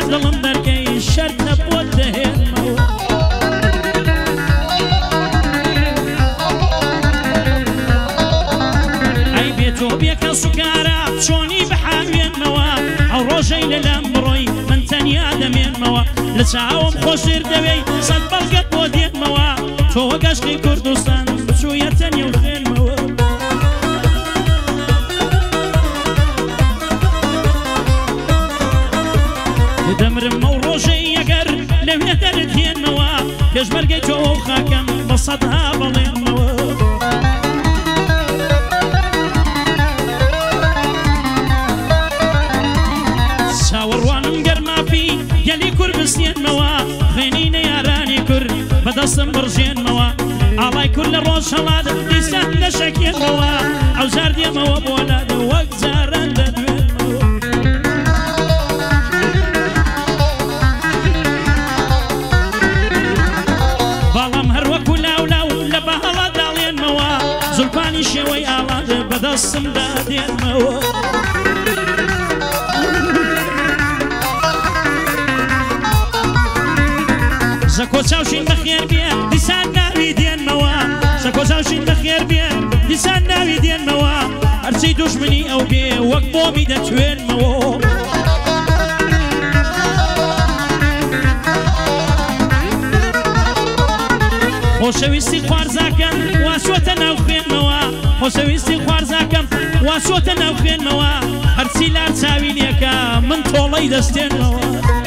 دڵم دەرکەی شەرت نەبووە دەهێنمەوە ئەی بێتۆ بێکە سوکارە چۆنی بحاوێنمەوە ئەو ڕۆژەی لەلام بڕۆی من تەنیا دەمێنمەوە لە چاوم خۆشیر دەوێی سەد بەڵگەت بۆ دێنمەوە تۆ وە گەشتی کوردستان بچوویە تەنیا و خوێنمەوە دەمرم ئەو ڕۆژەی ئەگەر لەوێ دەردێنمەوە پێشمەرگەی تۆ و خاکەم بە سەدها بەڵێنمەوە چاوەڕوانم گەرماپی گەلی کورد بستێنمەوە خوێنینە یارانی کورد بەدەستم بڕژێنمەوە ئاڵای کورد لە ڕۆژ هەڵات دیسان دەشەکێنمەوە ئەو جار دێمەوە بۆ لادە وەک جاران دەدوێنمەوە باڵام هەروەکو لاولاو لە بەهەڵا داڵێنمەوە زولپانی شێوەی ئاڵات بەدەستم دادێنمەوە زەکۆ چاوشین بەخێر بێ دیسان ناوی دێنمەوە زەکۆ چاوشین بەخێر بێ دیسان ناوی دێنمەوە هەرچی دوژمنی ئەو بێ وەک بۆمی دەتوێنمەوە خۆشەویستی خوارزاکەم واسوۆتە ناو خوێنمەوە خۆشەویستی خوارزاکەم واسوۆتە ناو خوێنمەوە هەرچی لار چاوی لێکە من تۆڵەی دەستێنمەوە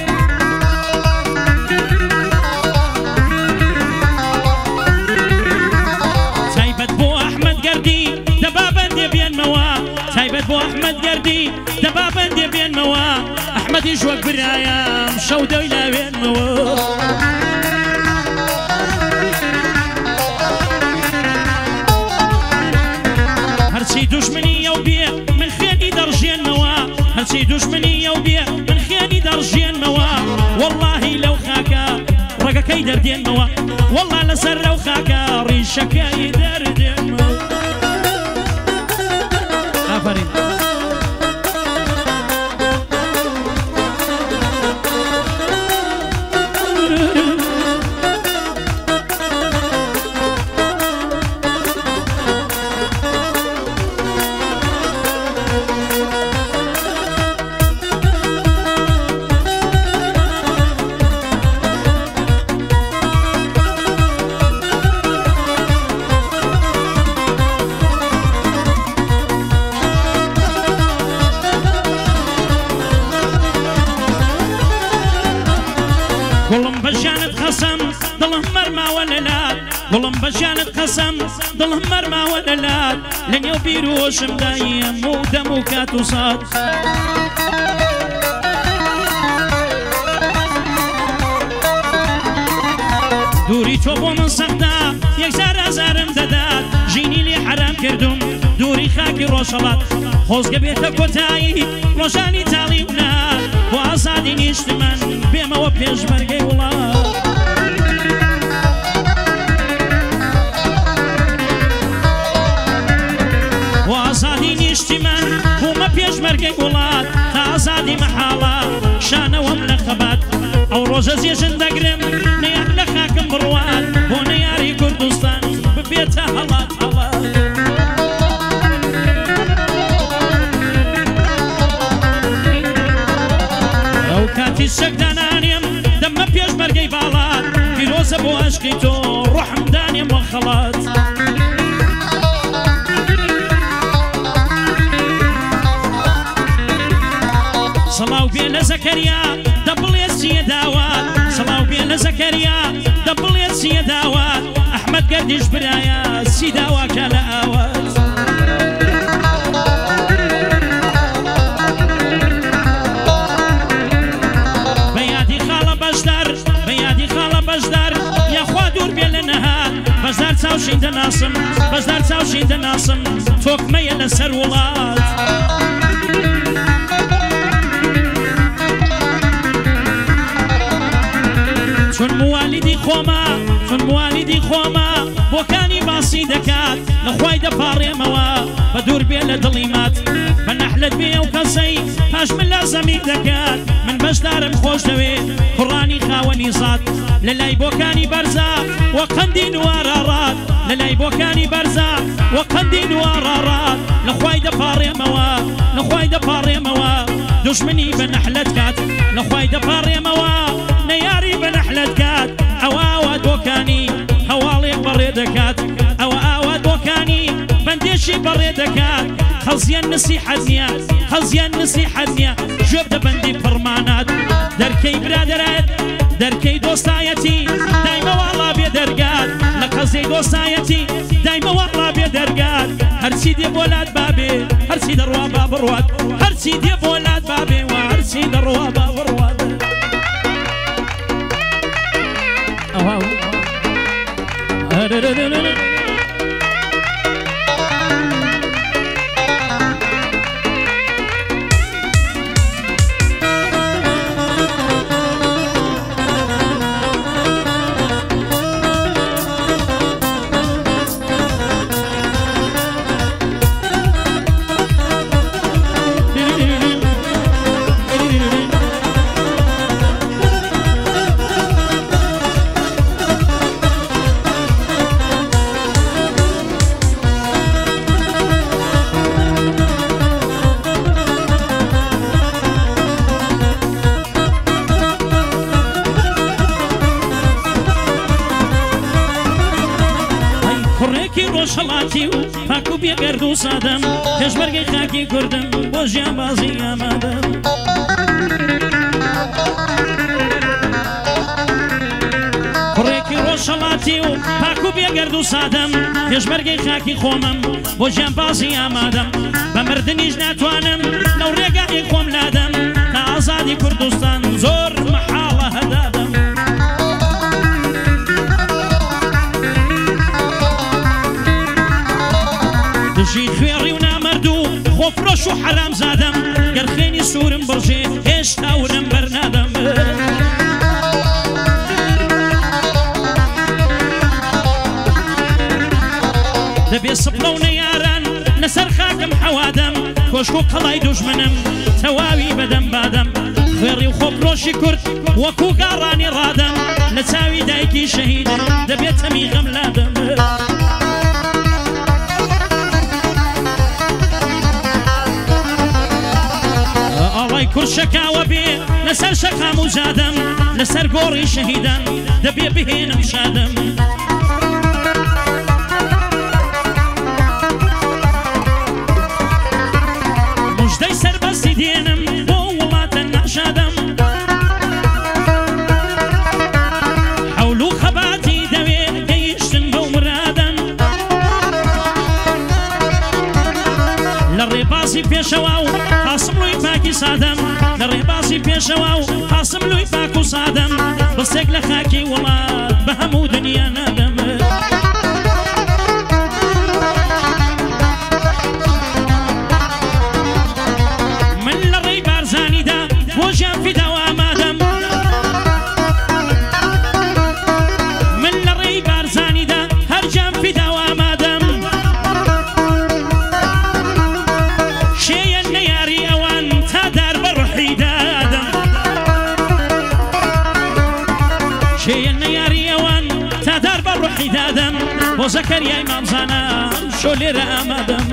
تایبەت بۆ ئەحمەد گەردی دەبا بەندێ بێنمەوە تایبەت بۆ ئەحمەد گەردی دەبا بەندێ بێنمەوە ئەحمەدیش وەک برایەم شەو دەوی لاوێنمەوە هەرچی دوژمنی ئەو بێ من خوێنی دەڕژێنمەوە هەرچی دوژمنی ئەو بێ من خوێنی دەڕژێنمەوە وەڵڵاهی لەو خاکە ڕێگەکەی دەردێنمەوە وەڵڵا لەسەر لەو خاکە ڕیشەکەی دەردێنمەوە ئافەرین گوڵم بەژانت خەسەم دڵم مەرماوە لەلات گوڵم بەژانت خەسەم دڵم مەرماوە لەلات لە نێو بیر و هۆشم دایم و دەم و کات و سات دووری تۆ بۆ من سەختا یەکجار ئازارم دەدات ژینی لێ حرام کردم دووری خاکی ڕۆژهەڵات خۆزگە بێتە کۆتایی ڕۆژانی تاڵی ونات بۆ ئازادی نیشتمان بێمەوە پێشمەرگەی وڵات بۆ ئازادی نیشتیمان بوومە پێشمەرگەی وڵات تا ئازادی مەحاڵە شانەوەم لە خەبات ئەو ڕۆژە جێژن دەگرم نەیان لە خاکم بڕوات بۆ نەیاری کوردستان ببێتە هەڵات هەڵات ئەو کاتی شەکدانانیم دەمە پێشمەرگەی باڵات پیرۆزە بۆ عەشقی تۆ ڕۆحم دانێم وە خەڵات سەڵاو بێ لە زەکەریا دەبڵێت چیە داوات سەڵاو بێ لە زەکەریا دەبڵێت چیە داوات ئەحمەد گەردیش برایە چی داواکە لە ئاوات بەیادی خاڵە بەشدار بەیادی خاڵە بەشدار یاخوا دوور بێ لە نەهات بەشدار چاوشین دەناسم بەشدار چاوشین دەناسم تۆکمەیە لەسەر وڵات چون موالیدی خۆما بۆکانی باسی دەکات لەخوای دەپاڕێمەوە بە دوور بێ لە دڵی مات بە نەحل نەحلت بێ و کەسەی پاش من لازەمی دەکات من بەشدارم خۆش دەوێت کوڕانی خاوەنی زات لە لای بۆکانی بەرزە وە قەندی نوارەڕات لە لای بۆکانی بەرزە وە قەندی نوارەڕات لەخوای دەپاڕێمەوە لەخوای دەپاڕێمەوە دوشمنی بە نەحلت کات لەخوای دەپاڕێمەوە نەیاری بە نەحلت کات ئەوە دۆکانی هەواڵێک بەڕێ دەکات ئەوە دۆکانی بەندێشی بەڕێ دەکات خەزیان نسیحەت نییە خەزیان نسیحەت نییە ژێب دەبەندی فەرمانات دەرکەی برادەرێت دەرکەی دۆستایەتی دایمەوەڵا بێ دەرگات لە قەزەی دۆستایەتی دایمەوەڵا بێ دەرگات هەرچی دێ بۆ لات بابێ هەرچی دەڕوا با بڕوات هەرچی دێ بۆ لات بابێ و هەرچی دەڕوا با بڕوات ڕۆژهەڵاتی و پاک و بێگەرد و سادەم پێشمەرگەی خاکی کوردم بۆ ژیان بازی ئامادەم کوڕێکی ڕۆژهەڵاتی و پاک و بێگەرد و سادەم پێشمەرگەی خاکی خۆمم بۆ ژیان بازی ئامادەم بە مردنیش ناتوانم لەو ڕێگای خۆم لادەم تا ئازادی کوردستان زۆر مەحاڵە هەدادەم دژی خوێڕی و نامەرد و خۆفرۆش و حەرام زادەم گەرخێنی سوورم بڕژێ هێشتا ورم بەرنادەم دەبێ سپڵە و نەیاران لەسەر خاکم حەوادەم کۆشک و قەڵای دوژمنم تەواوی بەدەم بادەم خوێڕی و خۆفرۆشی کورد وەکو گاڕانی ڕادەم لە چاوی دایکی شەهید دەبێت هەمی غەم لادەم کورشەکاوە بێ لەسەر شەقام و زادەم لەسەر گۆڕی شەهیدان دەبێ بهێنم شادەم موژدەی سەربەستی دێنم بۆ وڵاتە ناشادەم حەول و خەباتی دەوێ گەیشتن بەو مرادەم لە ڕێبازی پێشەوا و قاسم لوی پاکی سادەم لە ڕێبازی پێشەوا و قاسم لوی پاک و سادەم بەستێک لە خاکی وڵات بە هەموو دنیا نادەم من لە ڕێی بارزانیدا بۆ ژیان فیداو ئامادەم من لە ڕێی بارزانیدا هەر جام فیداو ئامادەم شێیە نەیاری ئەوان تا دار بە ڕوحی دادەم شێیە نەیاری ئەوان تا دار بە ڕوحی دادەم بۆ زەکەریای مامزانە شۆ لێرە ئامادەم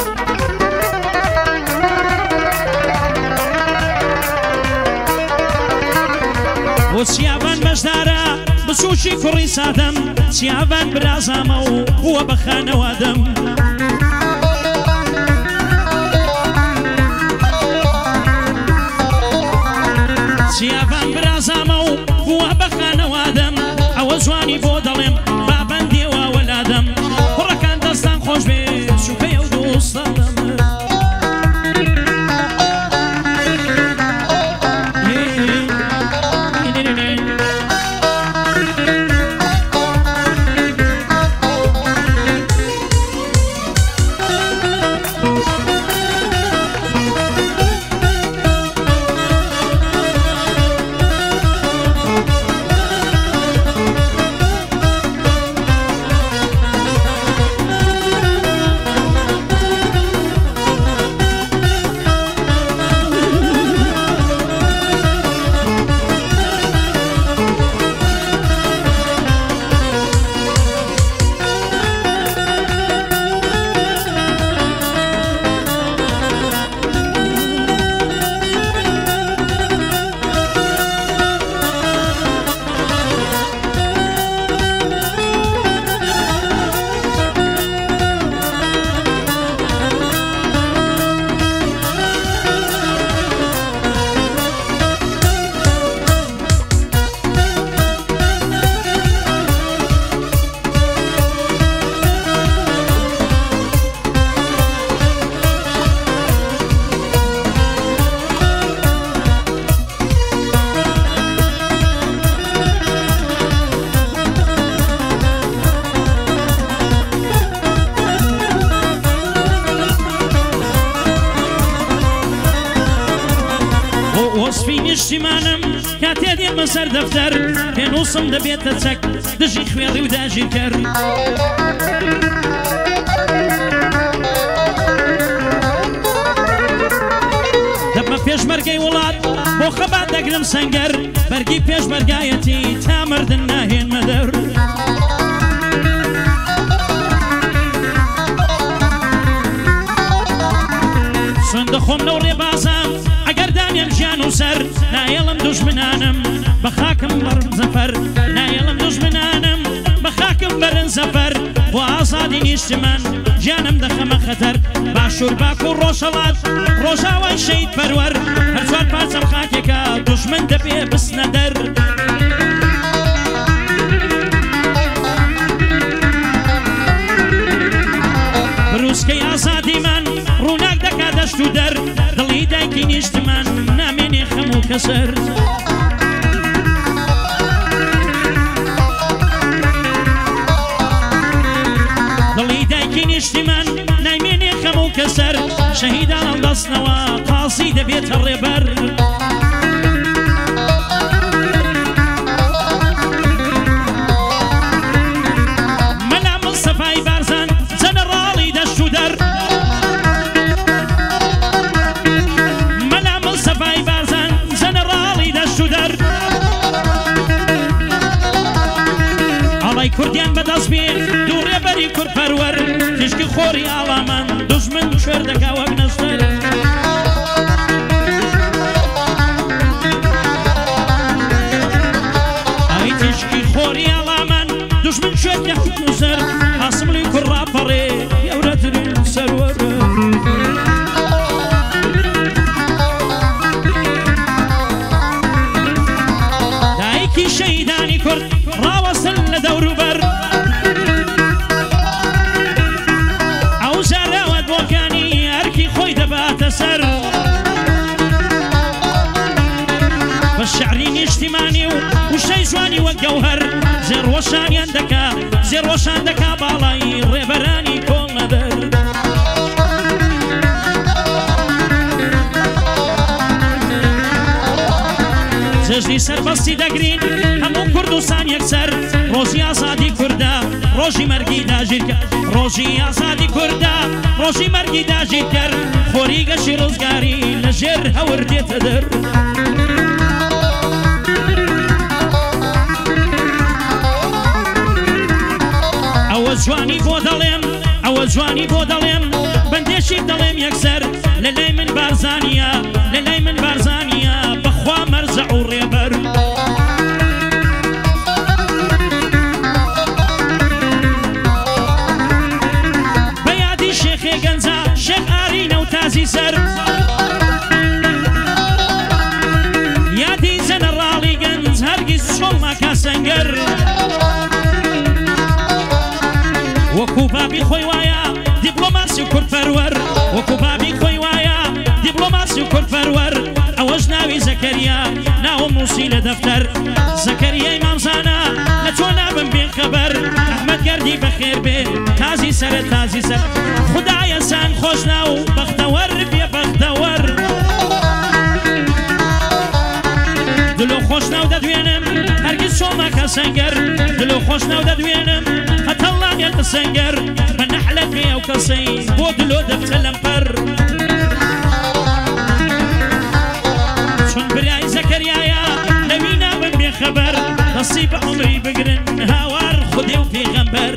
بۆ چیاوان بەشدارە بچووکی کوڕی سادەم چیاوان برازامە و بووە بە خانەوادەم چیاوان برازامە و بووە بە خانەوادەم ئەوە جوانی بۆ دەڵێم بابەندێوە وەلادەم کوڕەکان دەستان خۆش بێ شوکەیە و دۆستەڵەم نیشتیمانم کاتێ دێمە سەر دەفتەر پێنووسم دەبێتە چەک دژی خوێڕی و داژیر کرد دەبمە پێشمەرگەی وڵات بۆ خەبات دەگرم سەنگەر بەرگی پێشمەرگایەتی تا مردن ناهێنمە دەر سوێن دەخۆم لەو ڕێبازام ئەگەر دانێم ژیان و سەر نایەڵم دوژمنانم بە خاکم بەرن زەفەر نایەڵم دوژمنانم بە خاکم بەرن زەفەر بۆ ئازادی نیشتمان ژیانم دەخەمە خەتەر باشوور باک و ڕۆژهەڵات ڕۆژاوای شەید پەروەر هەر چوار پارچەم خاکێکە دوژمن دەبێ بسنە دەر بروسکەی ئازادیمان ڕووناک دەکا دەشت و دەر دڵی دایکی نیشتمان نامێنێ خەم و کەسەر دڵی دایکی نیشتمان نامێنێ خەم و کەسەر شەهیدان هەڵدەستنەوە قاسی دەبێتە ڕێبەر مەلا مڵسەفای بارزان جەنەڕاڵی دەشت و دەر کوردیان بەدەست بێ دوو ڕێبەری کورد پەروەر تیشکی خۆری ئاڵامان دوژمن شوێر دەکا وەک نەستەر ئای تیشکی خۆری ئاڵامان دوژمن شوێر دەکا نووسەر هاسمڵی کوڕ ڕاپەڕێ گەورەترین سەروەرە دایکی شەهیدانی کورد ڕاوەستن لە دەوروبەر ئەو زاراوەت بۆکانی هەرکی خۆی دەباتە سەر بە شەعری نیشتیمانی و وشەی جوانی وەک گەوهەر زێڕۆشانیان دەکا زێڕۆشان دەکا باڵای ڕێبەرانی کۆڵنەدەر جەژنی سەربەستی دەگرین هەموو کوردستان یەکسەر ڕۆژی ئازادی کووردا ڕۆژی مەرگی داژیر کرد ڕۆژی ئازادی کووردا ڕۆژی مەرگی داژیر کرد خۆری گەشی ڕزگاری لە ژێر هەور دێتە دەر ئەوە جوانی بۆ دەڵێم ئەوە جوانی بۆ دەڵێم بەندێشی دەڵێم یەکسەر لەلای من بارزانیە لەلای من بارزانیە بەخوا مەرجە و ڕێبەر بە یادی شێخێ گەنجە شێخ ئارینە و تازی سەر یادی جەنەڕاڵی گەنج هەرگیز چۆڵ ماکا سەنگەر وەکو بابی خۆی وایە دیپلۆماسی و کورد پەروەر وەکو بابی خۆی وایە دیپلۆماسی و کورد پەروەر ئەوەش ناوی زەکەریا ناوم نووسی لە دەفتەر زەکەریای مامزانە لە تۆ نابم بێ خەبەر ئەحمەد گەردی بەخێر بێ تازی سەرە تازی سەر خودایە سان خۆش ناو بەختەوەر بێ بەختەوەر دلۆ خۆش ناو دەدوێنم هەرگیز چۆ ماکە سەنگەر دلۆ خۆش ناو دەدوێنم هەتەڵڵانیان بە سەنگەر بە نەحلەت بێ ئەو کەسەی بۆ دلۆ دەبچە لەمپەر چون برای زەکەریایە نەوی نابن بێ خەبەر دەستی بە عومری بگرن هاوار خودێ و پێغەمبەر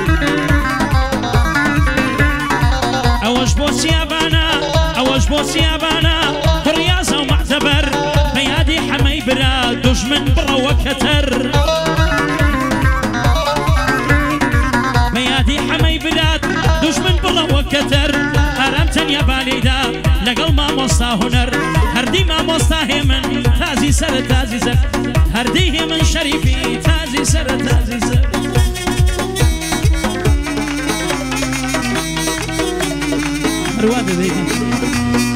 ئەوەش بۆ سیابانە ئەوەش بۆ سیابانە پڕیازە و معتەبەر بە یادی حەمەی برا دوژمن بڕەوە کەتەر بە یادی حەمەی برات دوژمن بڕەوە کەتەر ئارام تەنیا بالێدا لەگەڵ مامۆستا هونەر هەردی مامۆستا هێمن تازی سەرە تازی سەر هەردی هێمن شەریفی تازی سەرە تازی سەر هەروە دەبێتی